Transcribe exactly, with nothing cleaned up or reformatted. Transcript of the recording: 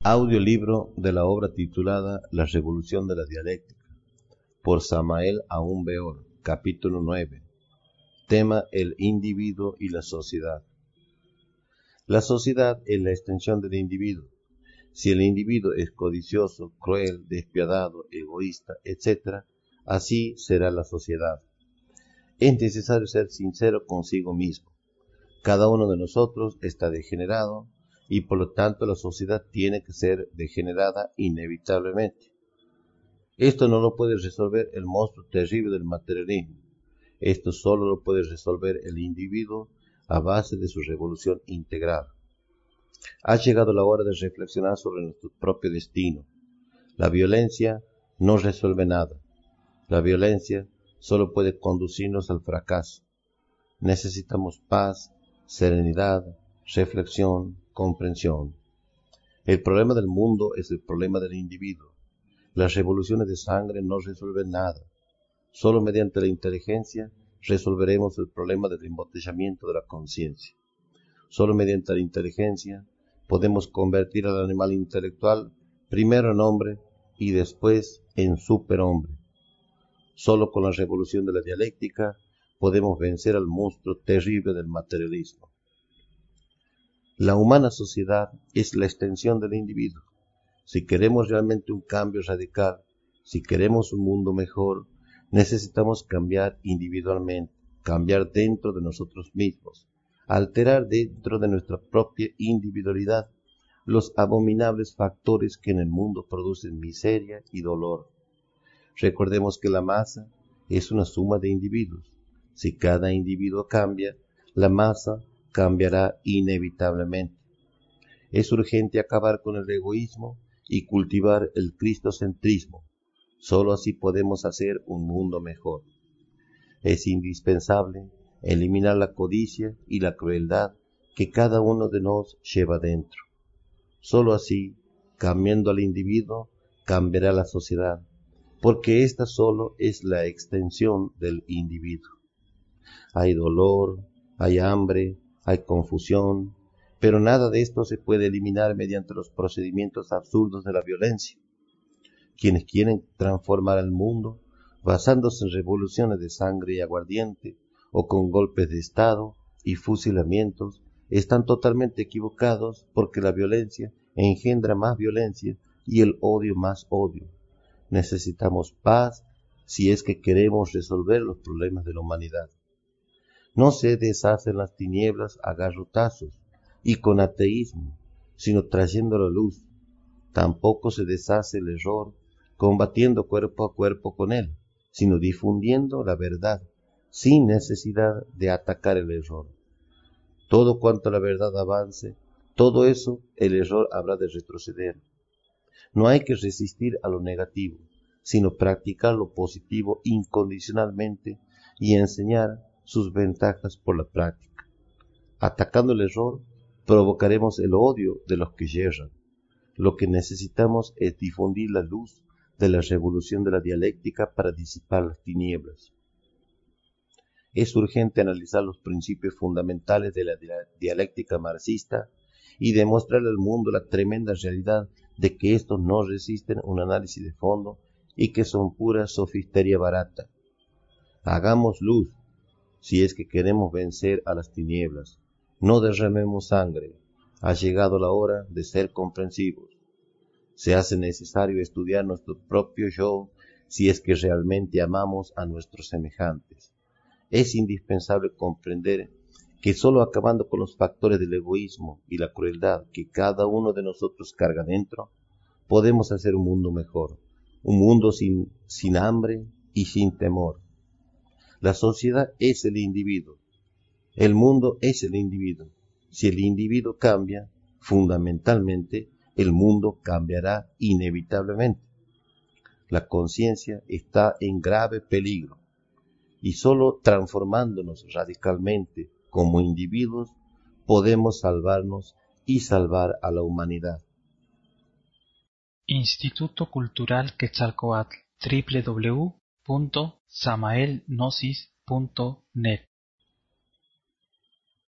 Audiolibro de la obra titulada La Revolución de la Dialéctica, por Samael Aún Weor, capítulo nueve. Tema: el individuo y la sociedad. La sociedad es la extensión del individuo. Si el individuo es codicioso, cruel, despiadado, egoísta, etcétera, así será la sociedad. Es necesario ser sincero consigo mismo. Cada uno de nosotros está degenerado y por lo tanto la sociedad tiene que ser degenerada inevitablemente. Esto no lo puede resolver el monstruo terrible del materialismo. Esto solo lo puede resolver el individuo a base de su revolución integral. Ha llegado la hora de reflexionar sobre nuestro propio destino. La violencia no resuelve nada. La violencia solo puede conducirnos al fracaso. Necesitamos paz, serenidad, reflexión, comprensión. El problema del mundo es el problema del individuo. Las revoluciones de sangre no resuelven nada. Solo mediante la inteligencia resolveremos el problema del embotellamiento de la conciencia. Solo mediante la inteligencia podemos convertir al animal intelectual primero en hombre y después en superhombre. Solo con la revolución de la dialéctica podemos vencer al monstruo terrible del materialismo. La humana sociedad es la extensión del individuo. Si queremos realmente un cambio radical, si queremos un mundo mejor, necesitamos cambiar individualmente, cambiar dentro de nosotros mismos, alterar dentro de nuestra propia individualidad los abominables factores que en el mundo producen miseria y dolor. Recordemos que la masa es una suma de individuos. Si cada individuo cambia, la masa cambiará inevitablemente. Es urgente acabar con el egoísmo y cultivar el cristocentrismo. Solo así podemos hacer un mundo mejor. Es indispensable eliminar la codicia y la crueldad que cada uno de nos lleva dentro. Solo así, cambiando al individuo, cambiará la sociedad, porque ésta solo es la extensión del individuo. Hay dolor, hay hambre, hay confusión, pero nada de esto se puede eliminar mediante los procedimientos absurdos de la violencia. Quienes quieren transformar el mundo, basándose en revoluciones de sangre y aguardiente, o con golpes de Estado y fusilamientos, están totalmente equivocados, porque la violencia engendra más violencia y el odio más odio. Necesitamos paz si es que queremos resolver los problemas de la humanidad. No se deshacen las tinieblas a garrotazos y con ateísmo, sino trayendo la luz. Tampoco se deshace el error combatiendo cuerpo a cuerpo con él, sino difundiendo la verdad, sin necesidad de atacar el error. Todo cuanto la verdad avance, todo eso el error habrá de retroceder. No hay que resistir a lo negativo, sino practicar lo positivo incondicionalmente y enseñar sus ventajas por la práctica. Atacando el error, provocaremos el odio de los que yerran. Lo que necesitamos es difundir la luz de la revolución de la dialéctica para disipar las tinieblas. Es urgente analizar los principios fundamentales de la dialéctica marxista y demostrarle al mundo la tremenda realidad de que estos no resisten un análisis de fondo y que son pura sofistería barata. Hagamos luz si es que queremos vencer a las tinieblas. No derramemos sangre. Ha llegado la hora de ser comprensivos. Se hace necesario estudiar nuestro propio yo si es que realmente amamos a nuestros semejantes. Es indispensable comprender que solo acabando con los factores del egoísmo y la crueldad que cada uno de nosotros carga dentro, podemos hacer un mundo mejor, un mundo sin, sin hambre y sin temor. La sociedad es el individuo. El mundo es el individuo. Si el individuo cambia, fundamentalmente, el mundo cambiará inevitablemente. La conciencia está en grave peligro y solo transformándonos radicalmente como individuos podemos salvarnos y salvar a la humanidad. Instituto Cultural Quetzalcóatl, doble u doble u doble u punto samael gnosis punto net